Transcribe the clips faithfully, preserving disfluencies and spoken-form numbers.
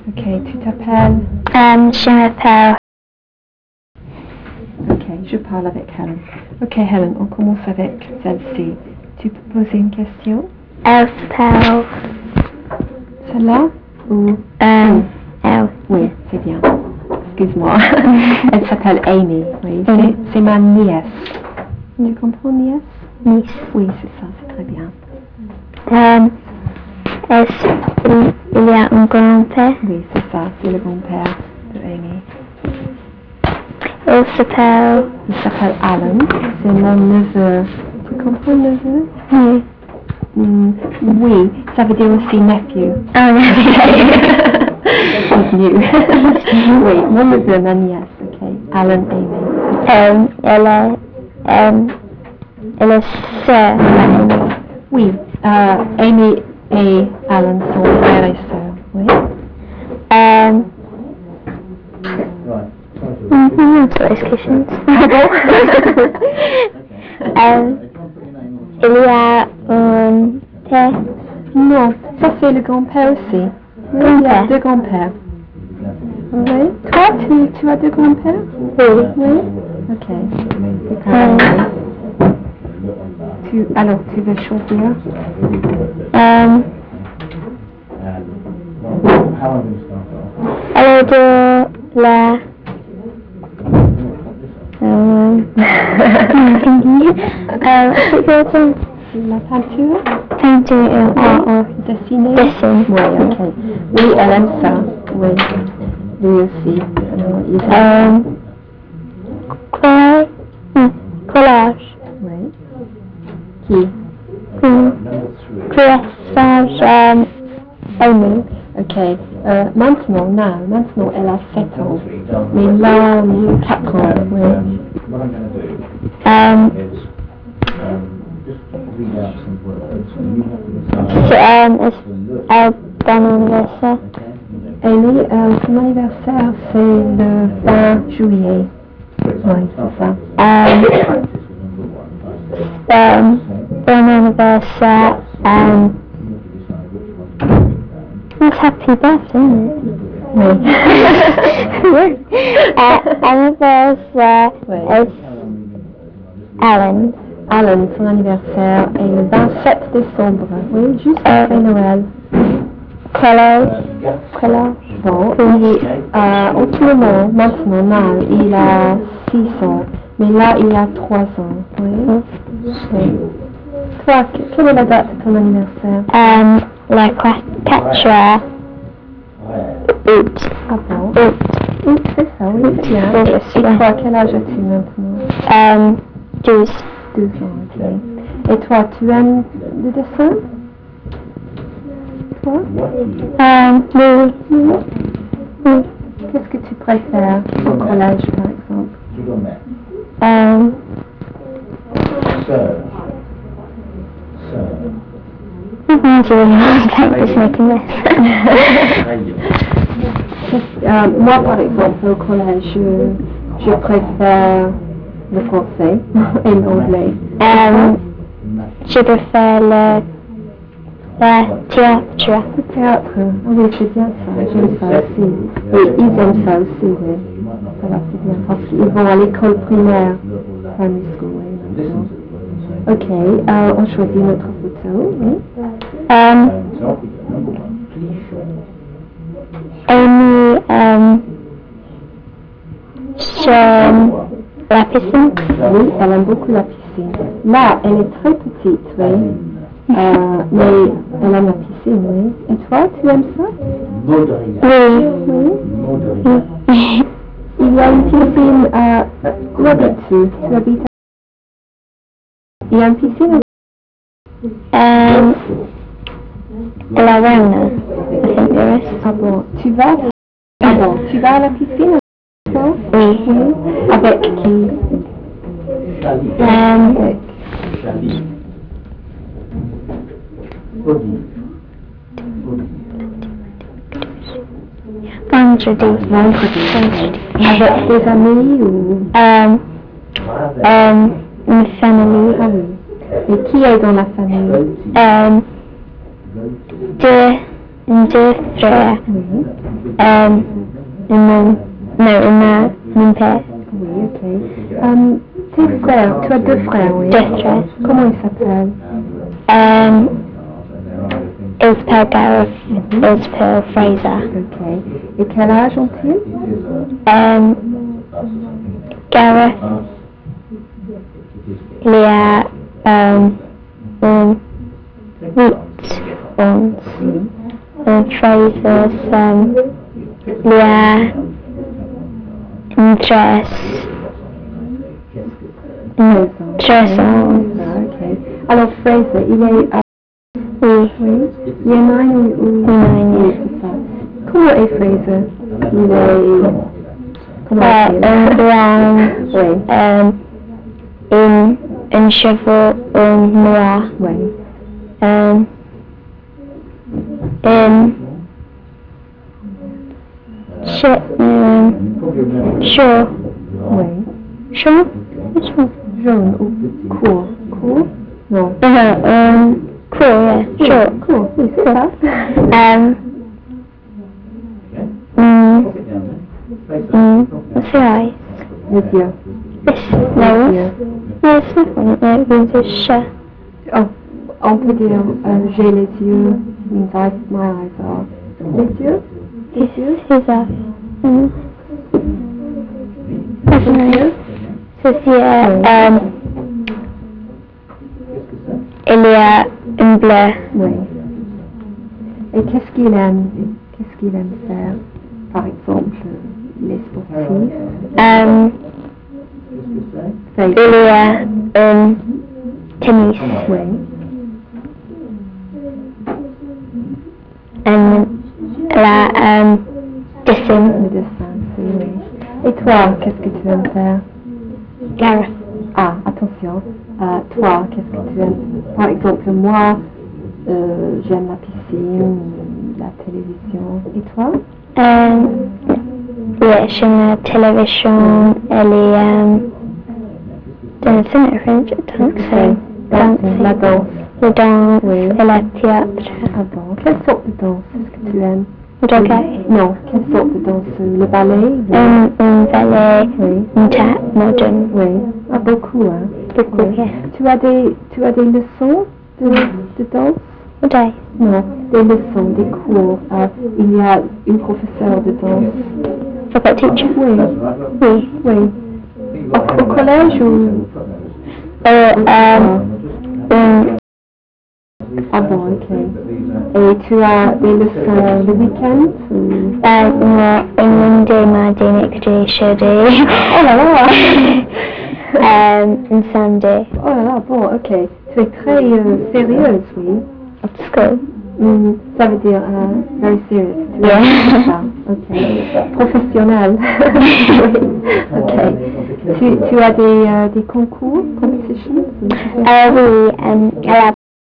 Ok, tu t'appelles? Um, je m'appelle. Ok, je parle avec Helen. Ok, Helen, on commence avec celle-ci. Tu peux poser une question? Elle s'appelle. Celle-là? Ou? Um, elle. Oui, c'est bien. Excuse-moi. Elle s'appelle Amy. Oui, c'est, c'est ma nièce. Tu comprends, nièce? Niece. Oui, c'est ça, c'est très bien. Um, est-ce qu'il y a un grand-père? Oui, c'est ça, c'est le grand-père de Amy. Il s'appelle. Il s'appelle Alan. C'est mon neveu. Tu comprends, neveu? Oui. Mm, oui, ça veut dire aussi nephew. Oh, nephew. He's new. Oui, mon neveu, ma nièce, ok. Alan, Amy. Um, elle est. Um, elle est sœur à Amy. Oui, euh, Amy et Alan sont frères et sœurs, oui. Um, mm-hmm, that's those questions. um, il y a un père. Non, ça c'est le grand-père aussi. Oui, il y a deux grands-pères. Oui, toi, tu, tu as deux grands-pères? Oui. Oui. Ok. Um, tu, alors, tu veux choisir? um, elle est de la. Um, um, c'est quoi ça? La peinture? Peinture et art. Dessiner? Dessin. Oui, ok. Oui, elle aime ça. Oui. Lui aussi. Alors, il Um, collage. Hmm, collage. Oui. Qui? Hmm. Dressage. Um, Amy. Ok. Euh, maintenant, now, maintenant, elle a sept ans. Mais là, quatre ans. Oui. Um, c'est um, est bon anniversaire. Amy, euh, son anniversaire, c'est le vingt juillet. Oui, c'est ça. Um, um, bon anniversaire. Um, it's happy birthday, isn't it? Oui. uh, anniversaire Oui. is Alan. Alan, son anniversaire est le vingt-sept décembre. Oui, juste après Euh, Noël. Quel âge? Quel âge? Bon, il, euh, en ce moment, maintenant, now, il a six ans. Mais là, il a trois ans. Oui. Oui. Toi, quelle est la date de ton anniversaire? Um, la quatre août. Ah bon? Août. Oui, c'est ça, oui, bien. Oui, Et c'est toi, quel âge as-tu maintenant? Um, douze. Deux ans, ok. Et toi, tu aimes le dessin? Toi? Um, oui. Oui. Oui. Qu'est-ce que tu préfères au collège, par exemple? Um, mm-hmm, it's really hard to just making this. Euh, moi, par exemple, au collège, je, je préfère le français et l'anglais. Um, je préfère le, le théâtre. Le théâtre, ah oui, c'est bien ça, j'aime ça aussi. Et ils aiment ça aussi, oui. Ça va, c'est bien, parce qu'ils vont à l'école primaire, primary school, oui, maintenant. Ok, euh, on choisit notre photo, oui. Um, Amy, um, sur la piscine. Oui, elle aime beaucoup la piscine. Là, elle est très petite, oui. Euh, mais elle aime la piscine, oui. Et toi, tu aimes ça? Oui. Oui. Il y a une piscine à... Où habites-tu? Tu habites à... Il y a une piscine à... Um, la Rona, I think there is. Ah bon, tu vas... Ah bon, tu vas à la piscine? Toi? Oui. Oui. Avec qui? Um, Avec... vendredi. Vendredi. Avec des amis ou... Um, um, une famille. Ah oui. Et qui est dans la famille? Um, deux deux frères. Oui. Euh, mon, non, ma, mon père. Oui, ok. Euh, tes frères, tu as deux frères, oui. Deux frères. Comment ils s'appellent? Euh, Isabel Gareth, Isabel Fraser. Ok. Et quel âge ont-ils? Euh, Gareth, il y a euh, un huit, onze. Et Fraser, um, il y a une dress. Une dress ans. Ah, ok. Alors, Fraser, il est à... Oui. Oui. Il est nine ou... ou... Nine. Oui, c'est ça. Comment est Fraser? Il est... Comment Euh, est-il? un brown. Oui. Euh, une, un cheveu un noir. Oui. Euh, un chaud. Euh, chaud. Oui. Chaud? Chaud. Jaune ou court? Court? Non. Uh, um, cool, yeah. Chaud. Court, oui, c'est ça. Um, mm, mm, what's the eyes? Les yeux. This Les nose? yeux. No, it's nothing. It means it's shut. Oh, on peut dire euh, j'ai les yeux, means I, my eyes are. Les yeux? Les yeux? His eyes. Mm. Les yeux? Ceci est, um, il y a un bleu. Oui. Et qu'est-ce qu'il aime? Qu'est-ce qu'il aime faire? Par exemple, il est sportif. Um, Fait- il y a un tennis. Oui. And la, um, dessin. Le dessin, c'est oui. Et toi, qu'est-ce que tu aimes faire? Gareth. Ah, attention. Euh, toi, qu'est-ce que tu aimes? Par exemple, moi, euh, j'aime la piscine, la télévision. Et toi? Um, yeah, j'aime la télévision, elle est, um, dancing, I think, dancing, Dancing, la danse. le danse, Oui. et le théâtre. Ah bon? Quelle sorte de danse est-ce que tu aimes? Le jockey. Non, quelle sorte de danse? Le ballet? le- Un, un ballet, Oui. un tap modern. Oui. Ah, beaucoup, hein? Beaucoup, Oui. yeah. Tu as des, tu as des leçons de, de danse? What day? Non, des leçons, des cours. Ah, il y a une professeure de danse. Vocal teacher? Oui, Oui. oui. Au, au collège ou... Euh, um, un, Ah bon, ok. Et tu as des leçons le week-end ou... euh, non, un Monday, mardi, mercredi, jeudi. Oh là là! um, un Sunday. Oh là là, bon, ok. Tu es très euh, sérieuse, oui. At school. Mm, ça veut dire euh, very serious. Tu Yeah. es ça, ok. Professionnel. Oui, ok. Tu, tu as des, euh, des concours, competitions? Euh, oui, um, à la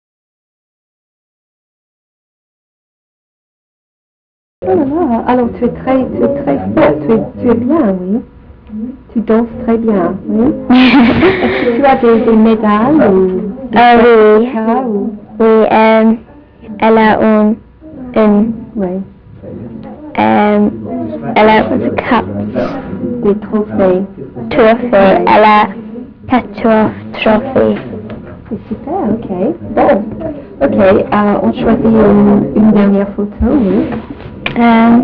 Oh là là, alors tu es très, tu es très forte, tu es, tu es bien, oui. Tu danses très bien, oui. Est-ce que tu as des, des médailles ou des Ah oui. certificats ou... Oui, um, elle a un, un, Oui, um, elle a cups, des trophées. trophées, elle a quatre trophées. C'est super, ok. Bon, ok, euh, on choisit une, une dernière photo, oui. Um,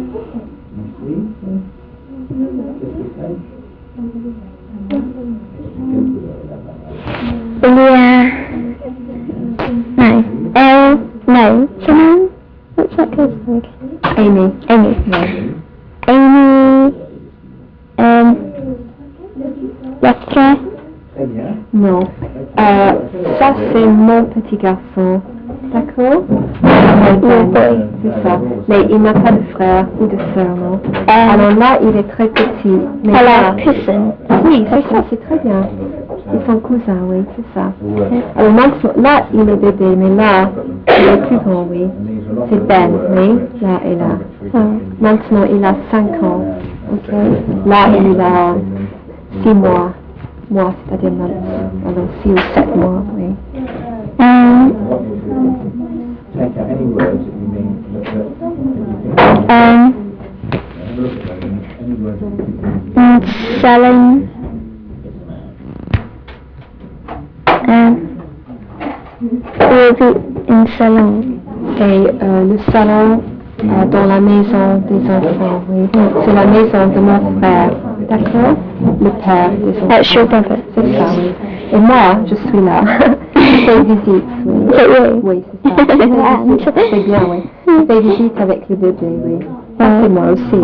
il y a, no, Elle, no, Shannon, what's that girl's name? Amy. Amy. Oui. Amy, um, Lecter. Non. Euh, ça, c'est mon petit garçon. D'accord? Your boy. C'est ça. Mais il n'a pas de frère ou de sœur, non? Um, Alors là, il est très petit. Mais elle là, a cousin. oui, c'est ça, c'est très bien. Ils sont cousins, oui, c'est ça. Alors maintenant, là, il est bébé, mais là, il est plus grand, oui. C'est Ben, oui, là et là. Oh. Maintenant, il a cinq ans, ok? Là, il a six mois. Mois, c'est-à-dire maintenant, alors six ou sept mois, oui. Um, Um, mm, selling. Um, oui, in salon. Et euh, le salon euh, dans la maison des enfants, oui. C'est la maison de mon frère, d'accord? Le père des enfants. That's your brother. C'est ça, oui. Et moi, je suis là. Je fais visite, oui. Oui. Oui, c'est ça. Je fais visite. C'est bien, oui. Je fais visite avec le bébé, oui. Ça, c'est moi aussi.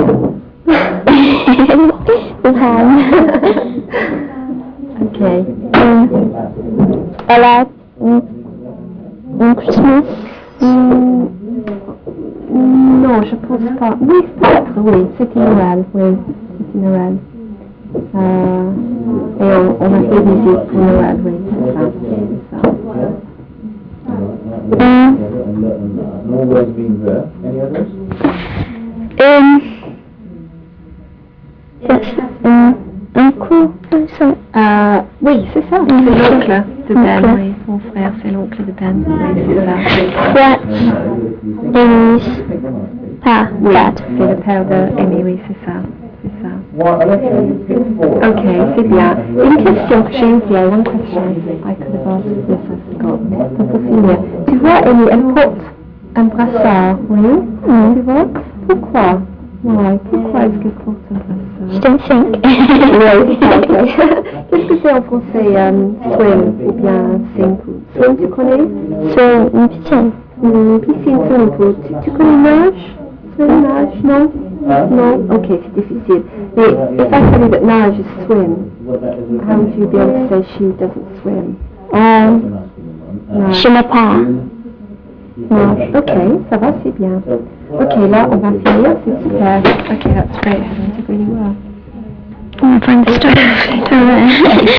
Ok. Um, voilà. Mm, mm, Christmas. Mm, non, je pense pas. Oui, peut-être, oui. C'était Noël, oui. C'était Noël. Euh, et on, on a fait visite pour Noël, oui. C'est ça. C'est ça. Um, No words being there. Any others? um, yes, um, uncle, or something. Euh, oui, c'est ça. C'est l'oncle de Ben, Oncle. oui. Mon frère, c'est l'oncle de Ben. Oui, c'est ça. What is pa, Oui, dad? c'est le père de Amy, oui, c'est ça. C'est ça. One, Alexa, you pick four. Ok, c'est bien. Une question que j'ai oubliée, one question. I could have asked this, I forgot. Donc, pour finir. Tu vois, Amy, elle porte un brassard, oui? Mm. Tu vois? Pourquoi? Ouais, pourquoi est-ce qu'elle porte un Je brassard? don't think. Oui, c'est ça, ok. Qu'est-ce que c'est en français, um, swim, ou bien sink? Swim, tu connais? So, une piscine. Hmm, piscine, swimming pool. Tu, tu connais nage? Swim, nage? Non? No? Okay, c'est difficile. Mais if I tell you that Naj is swim, how would you be able to say she doesn't swim? Um, Naj. je n'ai pas. Naj. Ok, ça va, c'est bien. Ok, là, on va finir, c'est super. Ok, that's great, Helen, you did really well. I'm trying to start.